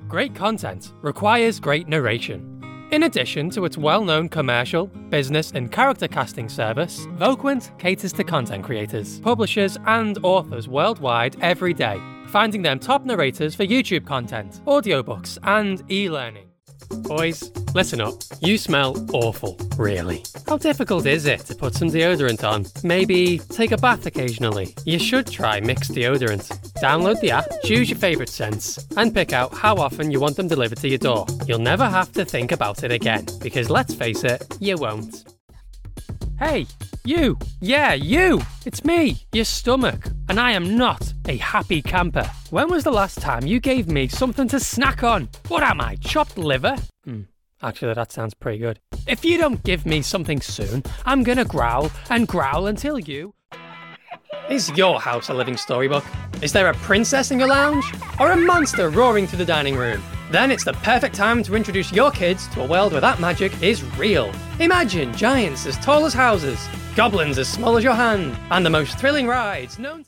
Great content requires great narration. In addition to its well-known commercial, business and character casting service, Voquent caters to content creators, publishers and authors worldwide every day, finding them top narrators for YouTube content, audiobooks and e-learning. Boys, listen up. You smell awful, really. How difficult is it to put some deodorant on? Maybe take a bath occasionally. You should try Mixed Deodorant. Download the app, choose your favourite scents, and pick out how often you want them delivered to your door. You'll never have to think about it again, because let's face it, you won't. Hey, you! Yeah, you! It's me, your stomach, and I am not a happy camper. When was the last time you gave me something to snack on? What am I, chopped liver? Actually, that sounds pretty good. If you don't give me something soon, I'm gonna growl and growl until you... Is your house a living storybook? Is there a princess in your lounge? Or a monster roaring through the dining room? Then it's the perfect time to introduce your kids to a world where that magic is real. Imagine giants as tall as houses, goblins as small as your hand, and the most thrilling rides known to...